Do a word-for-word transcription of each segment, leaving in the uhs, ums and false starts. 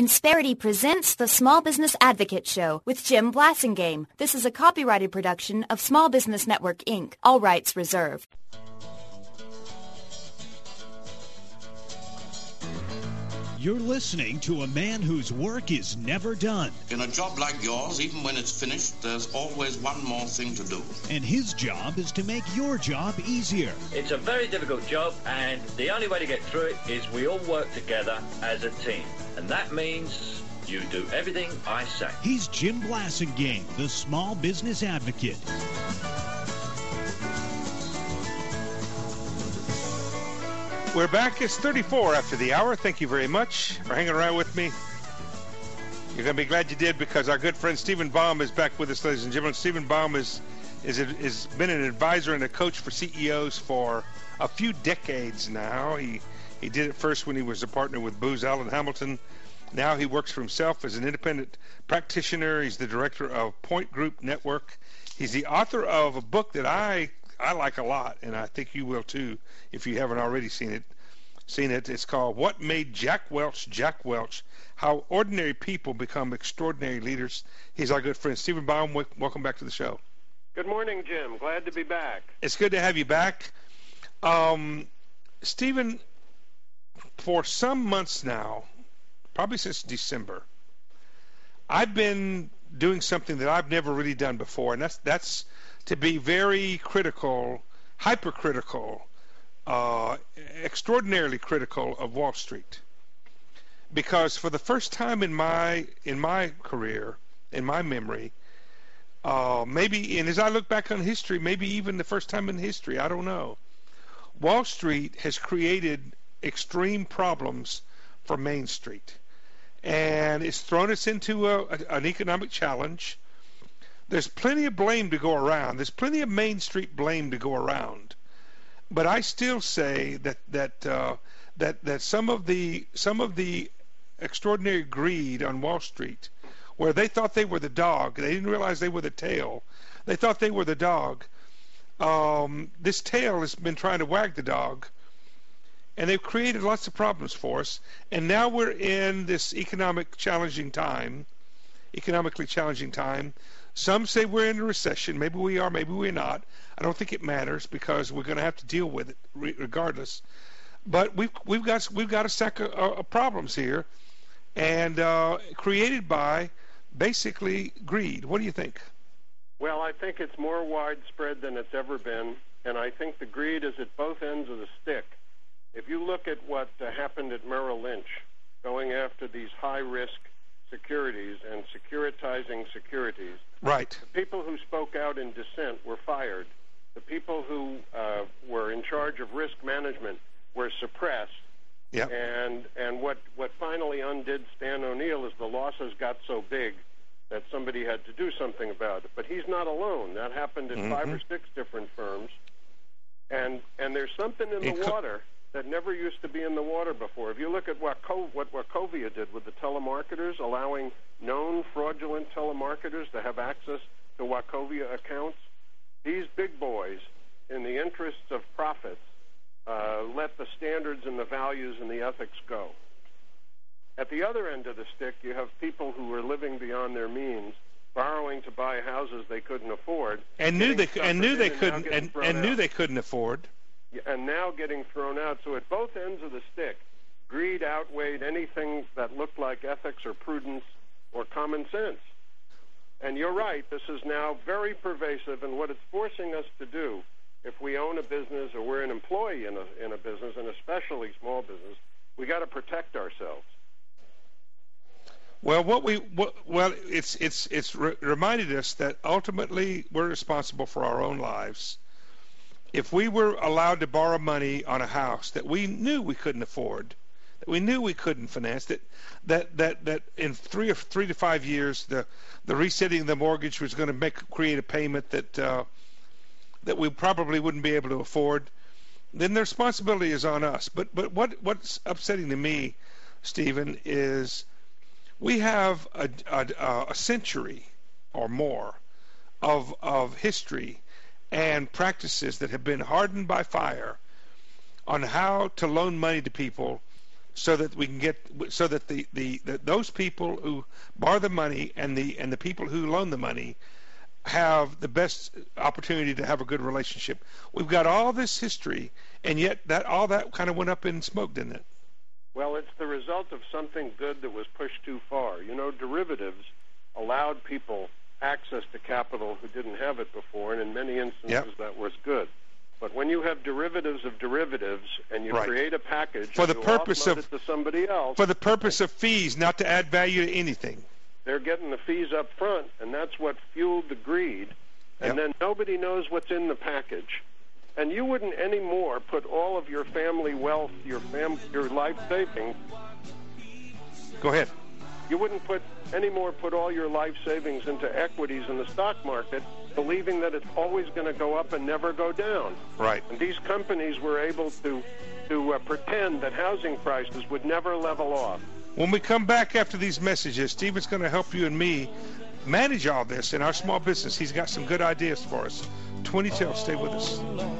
Insperity presents the Small Business Advocate Show with Jim Blasingame. This is a copyrighted production of Small Business Network, Incorporated. All rights reserved. You're listening to a man whose work is never done. In a job like yours, even when it's finished, there's always one more thing to do. And his job is to make your job easier. It's a very difficult job, and the only way to get through it is we all work together as a team. And that means you do everything I say. He's Jim Blasingame, the Small Business Advocate. We're back. It's thirty-four after the hour. Thank you very much for hanging around with me. You're going to be glad you did, because our good friend Stephen Baum is back with us, ladies and gentlemen. Stephen Baum is is is been an advisor and a coach for C E Os for a few decades now. He he did it first when he was a partner with Booz Allen Hamilton. Now he works for himself as an independent practitioner. He's the director of Point Group Network. He's the author of a book that I I like a lot, and I think you will too if you haven't already seen it. Seen it. It's called What Made Jack Welch Jack Welch: How Ordinary People Become Extraordinary Leaders. He's our good friend Stephen Baum. Welcome back to the show. Good morning, Jim. Glad to be back. It's good to have you back. Um, Stephen, for some months now, probably since December, I've been doing something that I've never really done before, and that's that's to be very critical, hypercritical, uh, extraordinarily critical of Wall Street. Because for the first time in my in my career, in my memory, uh, maybe, and as I look back on history, maybe even the first time in history, I don't know, Wall Street has created extreme problems for Main Street. And it's thrown us into a, a, an economic challenge. There's plenty of blame to go around. There's plenty of Main Street blame to go around. But I still say that that uh, that that some of the some of the extraordinary greed on Wall Street, where they thought they were the dog, they didn't realize they were the tail. They thought they were the dog. Um, this tail has been trying to wag the dog, and they've created lots of problems for us. And now we're in this economic challenging time, economically challenging time. Some say we're in a recession. Maybe we are, maybe we're not. I don't think it matters, because we're going to have to deal with it regardless. But we've we've got we've got a stack of, of problems here, and uh, created by basically greed. What do you think? Well, I think it's more widespread than it's ever been, and I think the greed is at both ends of the stick. If you look at what uh, happened at Merrill Lynch, going after these high-risk securities and securitizing securities, right? The people who spoke out in dissent were fired. The people who uh, were in charge of risk management were suppressed. Yep. And and what, what finally undid Stan O'Neill is the losses got so big that somebody had to do something about it. But he's not alone. That happened at mm-hmm. five or six different firms. And and there's something in the it water that never used to be in the water before. If you look at what Co- what Wachovia did with the telemarketers, allowing known fraudulent telemarketers to have access to Wachovia accounts, these big boys, in the interests of profits, uh, let the standards and the values and the ethics go. At the other end of the stick, you have people who are living beyond their means, borrowing to buy houses they couldn't afford, and knew they and knew they couldn't and, and knew they couldn't afford. And now getting thrown out. So at both ends of the stick, greed outweighed anything that looked like ethics or prudence or common sense. And you're right, this is now very pervasive, and what it's forcing us to do, if we own a business or we're an employee in a, in a business, and especially small business, we got to protect ourselves. Well, what we what, well, it's it's it's re- reminded us that ultimately we're responsible for our own lives. If we were allowed to borrow money on a house that we knew we couldn't afford, that we knew we couldn't finance, that that that, that in three or three to five years the the resetting of the mortgage was going to make create a payment that uh, that we probably wouldn't be able to afford, then the responsibility is on us. But but what what's upsetting to me, Stephen, is we have a, a, a century or more of of history and practices that have been hardened by fire on how to loan money to people so that we can get so that the, the, the those people who borrow the money and the and the people who loan the money have the best opportunity to have a good relationship. We've got all this history, and yet that all that kind of went up in smoke, didn't it? Well, it's the result of something good that was pushed too far. You know, derivatives allowed people access to capital who didn't have it before, and in many instances yep. that was good. But when you have derivatives of derivatives and you right. create a package for the and you purpose offload of it to somebody else, for the purpose of fees, not to add value to anything, they're getting the fees up front, and that's what fueled the greed. And yep. then nobody knows what's in the package. And you wouldn't anymore put all of your family wealth, your fam- your life savings. Go ahead. You wouldn't put anymore put all your life savings into equities in the stock market, believing that it's always going to go up and never go down. Right. And these companies were able to to uh, pretend that housing prices would never level off. When we come back after these messages, Stephen's going to help you and me manage all this in our small business. He's got some good ideas for us. twenty till. Stay with us.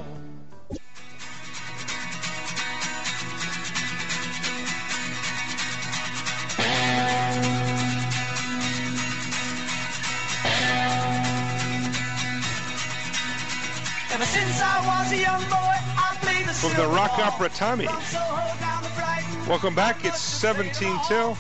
Ever since I was a young boy, I played the From the rock opera Tommy. Welcome back. It's seventeen till.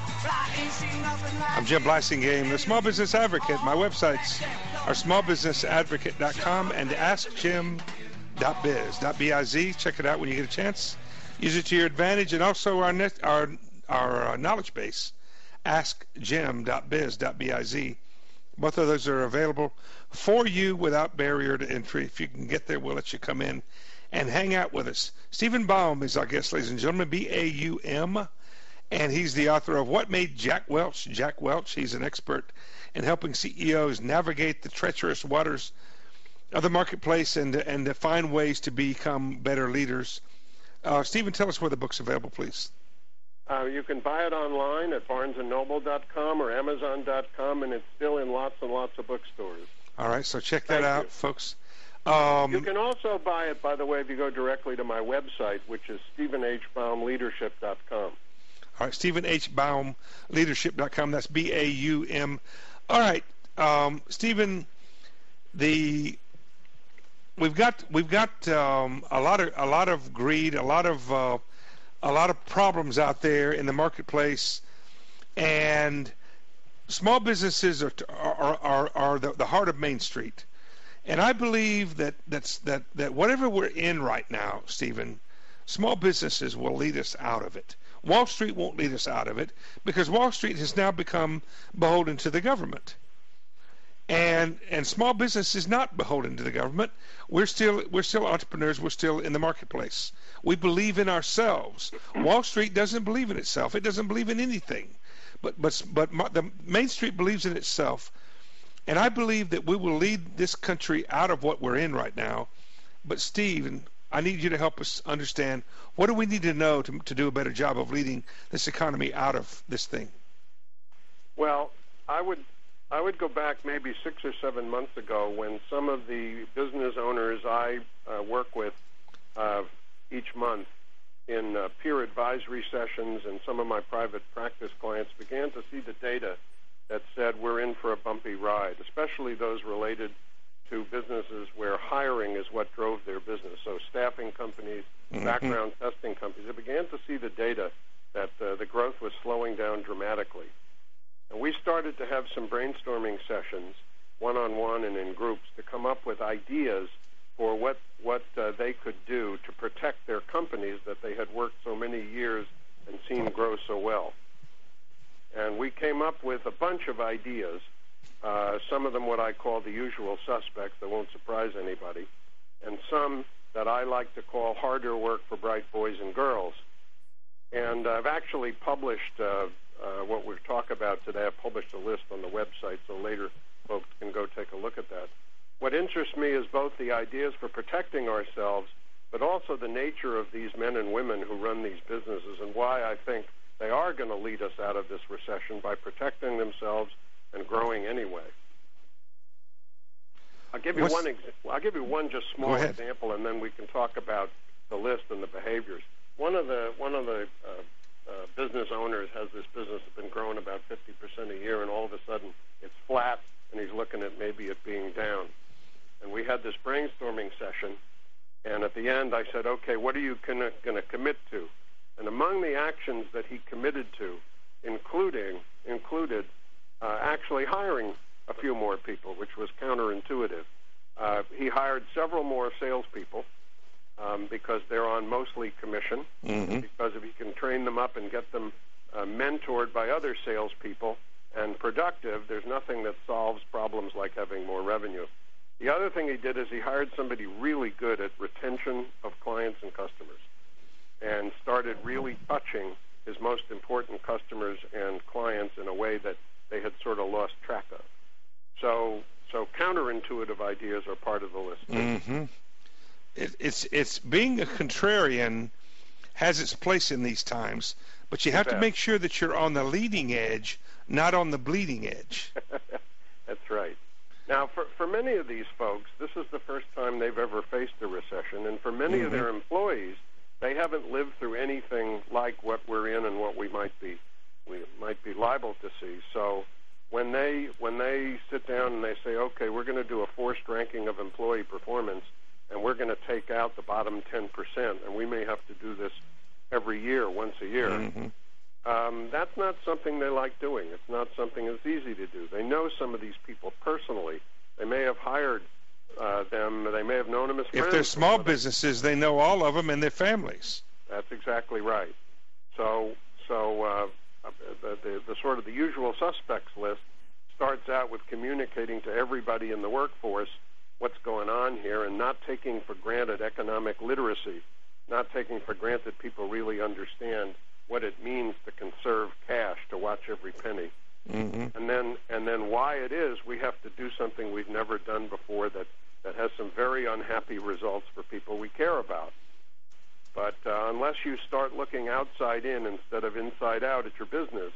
I'm Jim Blasingame, the Small Business Advocate. My websites are small business advocate dot com and ask jim dot biz. .biz. Check it out when you get a chance. Use it to your advantage, and also our net, our our uh, knowledge base, ask jim dot biz. .biz. Both of those are available for you without barrier to entry. If you can get there, we'll let you come in and hang out with us. Stephen Baum is our guest, ladies and gentlemen, B A U M, and he's the author of What Made Jack Welch Jack Welch. He's an expert in helping C E Os navigate the treacherous waters of the marketplace and, and to find ways to become better leaders. Uh, Stephen, tell us where the book's available, please. Uh, you can buy it online at barnes and noble dot com or amazon dot com, and it's still in lots and lots of bookstores. All right, so check that Thank out, you. folks. Um, you can also buy it, by the way, if you go directly to my website, which is stephen h baum leadership dot com. All right, stephen h baum leadership dot com. That's B A U M. All right, um, Stephen, the we've got we've got um, a lot of a lot of greed, a lot of uh, a lot of problems out there in the marketplace, and small businesses are are are, are the, the heart of Main Street. And I believe that that's that that whatever we're in right now, Stephen, small businesses will lead us out of it. Wall Street won't lead us out of it because Wall Street has now become beholden to the government. And and small business is not beholden to the government. We're still we're still entrepreneurs. We're still in the marketplace. We believe in ourselves. Wall Street doesn't believe in itself. It doesn't believe in anything. But but but the Main Street believes in itself. And I believe that we will lead this country out of what we're in right now. But Steve, I need you to help us understand, what do we need to know to, to do a better job of leading this economy out of this thing? Well, I would I would go back maybe six or seven months ago when some of the business owners I uh, work with uh, each month in uh, peer advisory sessions and some of my private practice clients began to see the data that said we're in for a bumpy ride, especially those related to businesses where hiring is what drove their business. So staffing companies, mm-hmm. background testing companies, they began to see the data that uh, the growth was slowing down dramatically. And we started to have some brainstorming sessions, one-on-one and in groups, to come up with ideas for what, what uh, they could do to protect their companies that they had worked so many years and seen grow so well. And we came up with a bunch of ideas, uh, some of them what I call the usual suspects that won't surprise anybody, and some that I like to call harder work for bright boys and girls. And I've actually published uh, uh, what we'll talk about today. I've published a list on the website, so later folks can go take a look at that. What interests me is both the ideas for protecting ourselves, but also the nature of these men and women who run these businesses and why I think they are going to lead us out of this recession by protecting themselves and growing anyway. I'll give you What's, one. Ex- I'll give you one just small example, and then we can talk about the list and the behaviors. One of the one of the uh, uh, business owners has this business that's been growing about fifty percent a year, and all of a sudden it's flat, and he's looking at maybe it being down. And we had this brainstorming session, and at the end I said, okay, what are you going to commit to? And among the actions that he committed to, including included uh, actually hiring a few more people, which was counterintuitive. Uh, he hired several more salespeople um, because they're on mostly commission, mm-hmm. because if he can train them up and get them uh, mentored by other salespeople and productive, there's nothing that solves problems like having more revenue. The other thing he did is he hired somebody really good at retention of clients and customers and started really touching his most important customers and clients in a way that they had sort of lost track of. So so counterintuitive ideas are part of the list. Mm-hmm. It, it's, it's being a contrarian has its place in these times, but you have to make sure that you're on the leading edge, not on the bleeding edge. That's right. Now, for, for many of these folks, this is the first time they've ever faced a recession, and for many mm-hmm. of their employees, they haven't lived through anything like what we're in and what we might be we might be liable to see. So when they when they sit down and they say, okay, we're going to do a forced ranking of employee performance, and we're going to take out the bottom ten percent, and we may have to do this every year, once a year, mm-hmm. um, that's not something they like doing. It's not something that's easy to do. They know some of these people personally. They may have hired uh, them. They may have known them as friends. If they're small businesses, they know all of them and their families. That's exactly right. So, so uh, the, the, the sort of the usual suspects list starts out with communicating to everybody in the workforce what's going on here and not taking for granted economic literacy, not taking for granted people really understand what it means to conserve cash, to watch every penny. Mm-hmm. And then and then why it is we have to do something we've never done before that, that has some very unhappy results for people we care about. But uh, unless you start looking outside in instead of inside out at your business,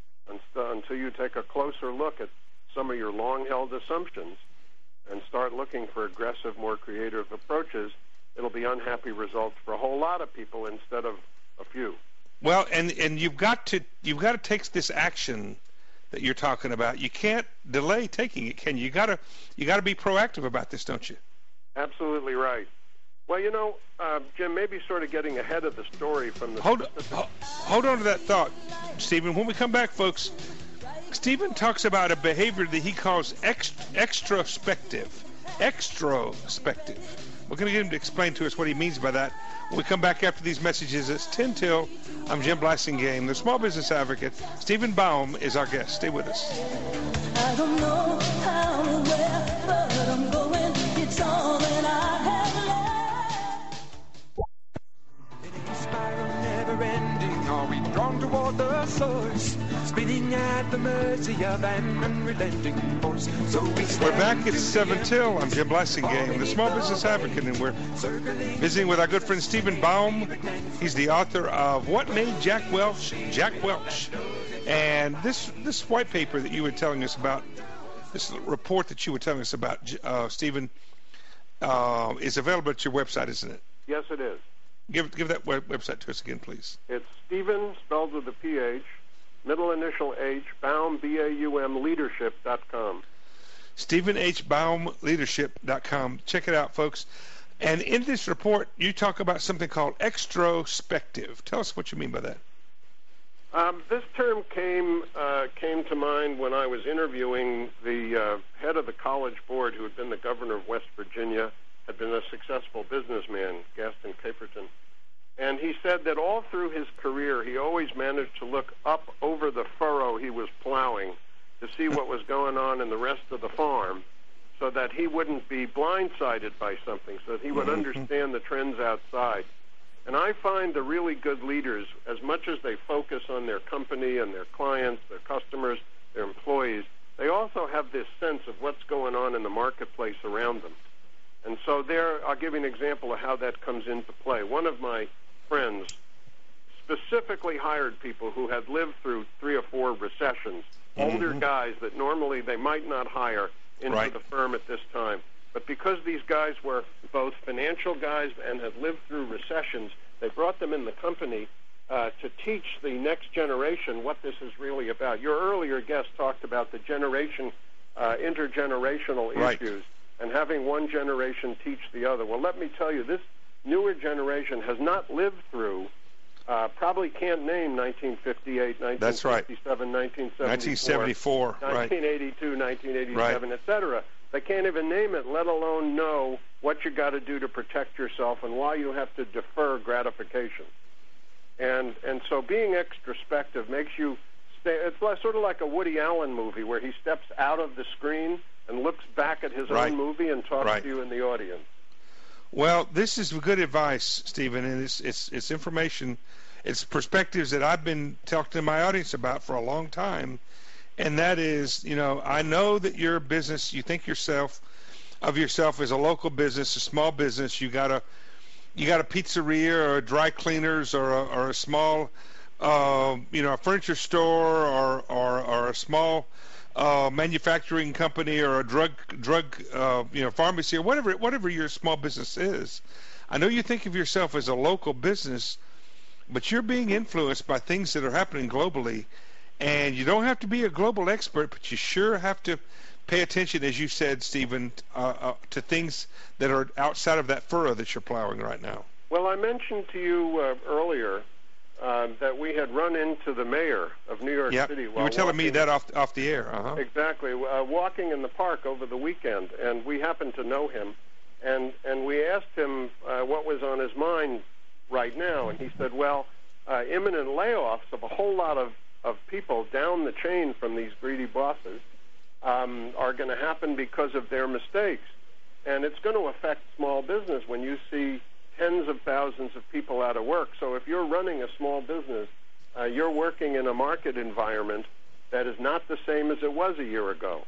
until you take a closer look at some of your long-held assumptions and start looking for aggressive, more creative approaches, it'll be unhappy results for a whole lot of people instead of a few. Well, and, and you've got to you've got to take this action that you're talking about. You can't delay taking it, can you? You gotta you gotta be proactive about this, don't you? Absolutely right. Well, you know, uh, Jim, maybe sort of getting ahead of the story from the hold ho- hold on to that thought, Stephen. When we come back, folks, Stephen talks about a behavior that he calls ext- extrospective. Extrospective. We're going to get him to explain to us what he means by that. When we come back after these messages, it's ten till. I'm Jim Blasingame, the small business advocate. Stephen Baum is our guest. Stay with us. I don't know how or where, but I'm going. It's all that I have left. In a spiral never ending, are we drawn toward the source? Spinning at the mercy of an unrelenting force. So we We're back at seven till. I'm Jim Blasingame, the small business advocate, and we're visiting with our good friend Stephen Baum. He's the author of What Made Jack Welch Jack Welch. And this this white paper that you were telling us about, this report that you were telling us about, uh, Stephen, uh, is available at your website, isn't it? Yes, it is. Give give that web- website to us again, please. It's Stephen, spelled with a P H, middle initial H, Baum, B A U M, leadership dot com. Stephen H. Baum, leadership dot com. Check it out, folks. And in this report, you talk about something called extrospective. Tell us what you mean by that. Um, this term came uh, came to mind when I was interviewing the uh, head of the College Board, who had been the governor of West Virginia, had been a successful businessman, Gaston Caperton. And he said that all through his career, he always managed to look up over the furrow he was plowing to see what was going on in the rest of the farm so that he wouldn't be blindsided by something, so that he would Mm-hmm. understand the trends outside. And I find the really good leaders, as much as they focus on their company and their clients, their customers, their employees, they also have this sense of what's going on in the marketplace around them. And so there, I'll give you an example of how that comes into play. One of my friends specifically hired people who had lived through three or four recessions, mm-hmm. older guys that normally they might not hire into right. the firm at this time. But because these guys were both financial guys and had lived through recessions, they brought them in the company uh, to teach the next generation what this is really about. Your earlier guest talked about the generation, uh, intergenerational right. issues, and having one generation teach the other. Well, let me tell you, this newer generation has not lived through, uh, probably can't name nineteen fifty-eight, nineteen sixty-seven, right. nineteen seventy-four, nineteen seventy-four, nineteen eighty-two, right. nineteen eighty-seven, right. et cetera. They can't even name it, let alone know what you got to do to protect yourself and why you have to defer gratification. And and so being extrospective makes you stay. It's like, sort of like a Woody Allen movie where he steps out of the screen and looks back at his right. own movie and talks right. to you in the audience. Well, this is good advice, Stephen, and it's it's it's information, it's perspectives that I've been talking to my audience about for a long time, and that is, you know, I know that your business, you think yourself of yourself as a local business, a small business, you got a you got a pizzeria or a dry cleaners or a, or a small, uh, you know, a furniture store or or, or a small uh, manufacturing company or a drug drug uh, you know pharmacy or whatever whatever your small business is. I know you think of yourself as a local business, but you're being influenced by things that are happening globally, and you don't have to be a global expert, but you sure have to pay attention, as you said, Stephen, uh, uh, to things that are outside of that furrow that you're plowing right now. Well, I mentioned to you uh, earlier uh, that we had run into the mayor of New York yep. City. You while were telling walking, me that off off the air. Uh-huh. Exactly. Uh, walking in the park over the weekend, and we happened to know him, and, and we asked him uh, what was on his mind right now, and he said, well, uh, imminent layoffs of a whole lot of, of people down the chain from these greedy bosses Um, are going to happen because of their mistakes. And it's going to affect small business when you see tens of thousands of people out of work. So if you're running a small business, uh, you're working in a market environment that is not the same as it was a year ago.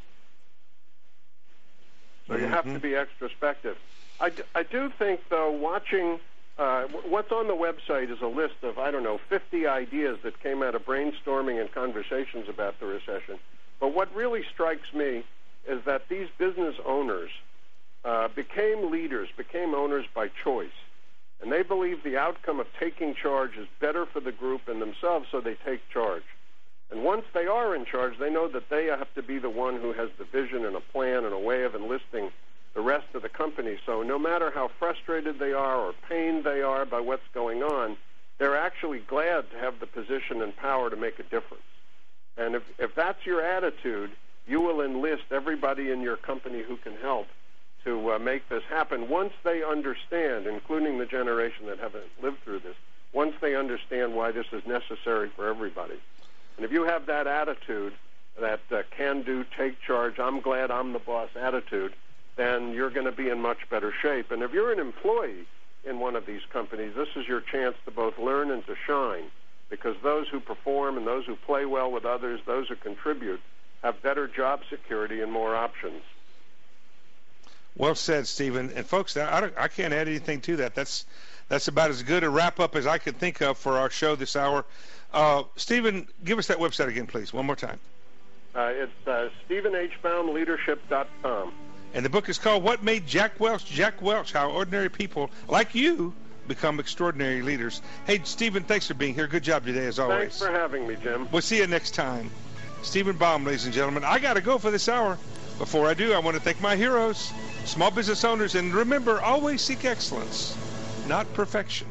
So you have to be extrospective. I, d- I do think, though, watching uh, w- what's on the website is a list of, I don't know, fifty ideas that came out of brainstorming and conversations about the recession. But what really strikes me is that these business owners uh, became leaders, became owners by choice. And they believe the outcome of taking charge is better for the group and themselves, so they take charge. And once they are in charge, they know that they have to be the one who has the vision and a plan and a way of enlisting the rest of the company. So no matter how frustrated they are or pained they are by what's going on, they're actually glad to have the position and power to make a difference. And if, if that's your attitude, you will enlist everybody in your company who can help to uh, make this happen once they understand, including the generation that haven't lived through this, once they understand why this is necessary for everybody. And if you have that attitude, that uh, can-do, take charge, I'm glad I'm the boss attitude, then you're going to be in much better shape. And if you're an employee in one of these companies, this is your chance to both learn and to shine, because those who perform and those who play well with others, those who contribute, have better job security and more options. Well said, Stephen. And folks, I, don't, I can't add anything to that. That's that's about as good a wrap-up as I could think of for our show this hour. Uh, Stephen, give us that website again, please, one more time. Uh, it's uh, Stephen H. Baum Leadership dot com. And the book is called What Made Jack Welch Jack Welch, How Ordinary People Like You Become Extraordinary Leaders. Hey, Stephen, thanks for being here. Good job today, as always. Thanks for having me, Jim. We'll see you next time. Stephen Baum, ladies and gentlemen. I got to go for this hour. Before I do, I want to thank my heroes, small business owners, and remember, always seek excellence, not perfection.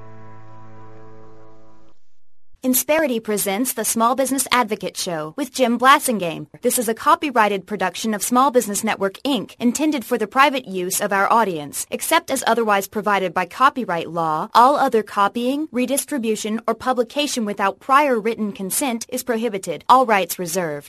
Insperity presents the Small Business Advocate Show with Jim Blasingame. This is a copyrighted production of Small Business Network, Incorporated, intended for the private use of our audience. Except as otherwise provided by copyright law, all other copying, redistribution, or publication without prior written consent is prohibited. All rights reserved.